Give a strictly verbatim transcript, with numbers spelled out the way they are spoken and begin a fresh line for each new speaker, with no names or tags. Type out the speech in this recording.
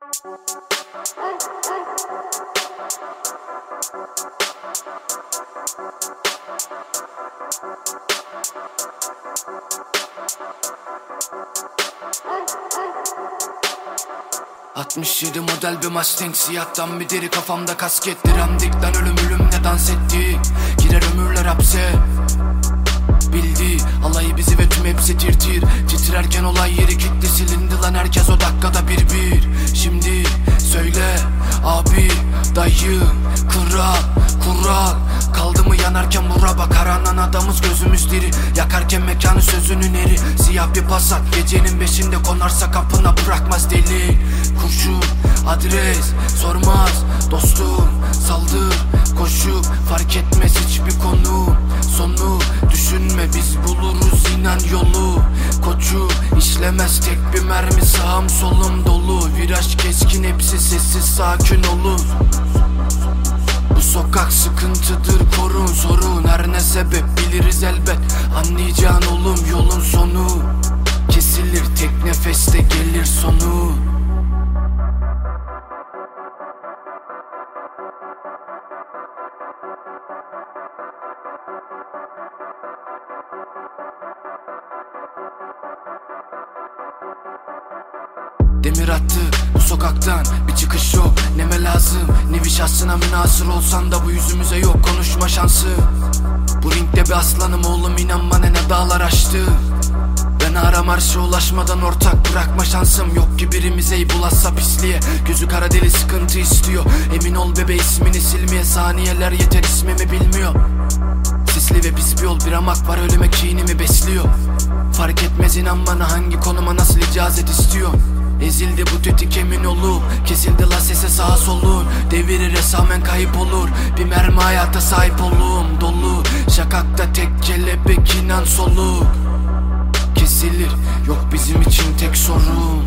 altmış yedi model bir Mustang, siyahtan bir deri, kafamda kasket. Diremdikten ölüm ölümle dans ettik, girer ömürler hapse. Bildi alayı bizi ve tüm hepsi tir tir. Titrerken olay yeri kilitli, silindi lan herkes o dakikada bir bir. Şimdi söyle abi, dayı, kral, kural. Kaldı mı yanarken bura bak, aranan adamız gözümüz diri. Yakarken mekanı sözünün eri. Siyah bir Passat gecenin beşinde konarsa kapına bırakmaz deli. Kurşun adres sormaz dostum, saldır koşup fark etmez hiçbir konu. Sonu düşünme biz buluruz inan yolu. Koçu işlemez tek bir mermi, sağım solum dolu. Viraj keskin hepsi sessiz sakin olur. Bu sokak sıkıntıdır, korun sorun. Her ne sebep biliriz elbet, anlayacağın oğlum yolun sonu. Kesilir tek nefeste gelir sonu. Demir attı bu sokaktan, bir çıkış yok. Neme lazım nevi şahsına münasır olsan da bu yüzümüze yok konuşma şansı. Bu ringde bir aslanım oğlum, inan bana ne dağlar aştı. Ben aram arşa ulaşmadan ortak bırakma şansım yok ki birimize bulaşsa pisliğe. Gözü kara deli sıkıntı istiyor, emin ol bebe ismini silmeye. Saniyeler yeter ismimi bilmiyor. Sisli ve pis bir yol, bir amak var ölüme kinimi besliyor. Fark etmez inan bana hangi konuma nasıl icazet istiyor. Ezildi bu tetik emin olup, kesildi la sese sağa solun. Devirir esamen kayıp olur, bir mermi hayata sahip olum. Dolu şakakta tek kelebek inan soluk. Kesilir yok bizim için tek sorun.